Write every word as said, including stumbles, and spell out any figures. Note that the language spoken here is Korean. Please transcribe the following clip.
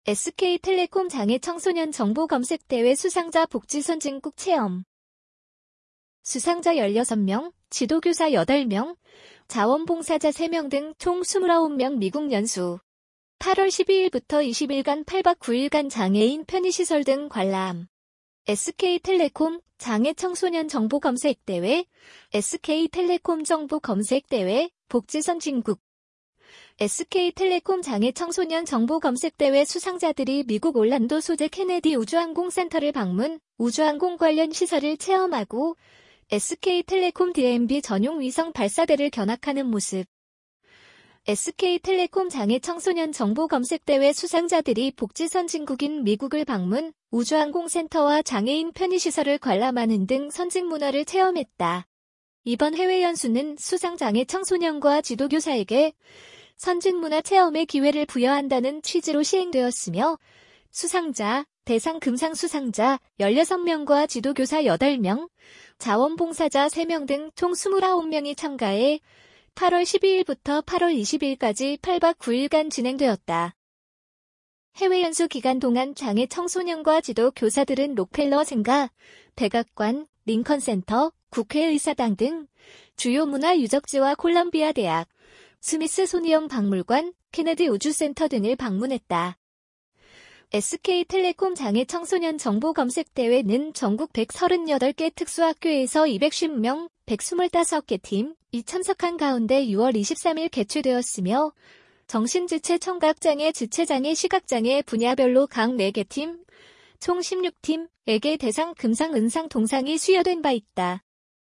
에스케이텔레콤 장애 청소년 정보 검색대회 수상자 복지 선진국 체험. 수상자 열여섯 명, 지도교사 여덟 명, 자원봉사자 세 명 등 총 이십구 명 미국 연수. 팔월 십이일부터 이십일간 팔 박 구 일간 장애인 편의시설 등 관람. 에스케이텔레콤 장애 청소년 정보 검색대회, 에스케이텔레콤 정보 검색대회, 복지 선진국. 에스케이텔레콤 장애 청소년 정보 검색대회 수상자들이 미국 올란도 소재 케네디 우주항공센터를 방문, 우주항공 관련 시설을 체험하고 에스케이텔레콤 디엠비 전용 위성 발사대를 견학하는 모습. 에스케이텔레콤 장애 청소년 정보 검색대회 수상자들이 복지 선진국인 미국을 방문, 우주항공센터와 장애인 편의시설을 관람하는 등 선진 문화를 체험했다. 이번 해외 연수는 수상 장애 청소년과 지도교사에게 선진문화 체험의 기회를 부여한다는 취지로 시행되었으며 수상자, 대상 금상 수상자 열여섯 명과 지도교사 여덟 명, 자원봉사자 세 명 등 총 이십구 명이 참가해 팔월 십이일부터 팔월 이십일까지 팔 박 구 일간 진행되었다. 해외 연수 기간 동안 장애 청소년과 지도교사들은 록펠러 생가, 백악관, 링컨센터, 국회의사당 등 주요 문화 유적지와 콜럼비아 대학, 스미스소니언 박물관, 케네디 우주센터 등을 방문했다. 에스케이텔레콤 장애 청소년 정보 검색대회는 전국 백삼십팔 개 특수학교에서 이백오십 명, 백이십오 개 팀이 참석한 가운데 유월 이십삼일 개최되었으며 정신지체 청각장애, 지체장애, 시각장애 분야별로 각 네 개 팀, 총 십육 팀에게 대상 금상, 은상, 동상이 수여된 바 있다.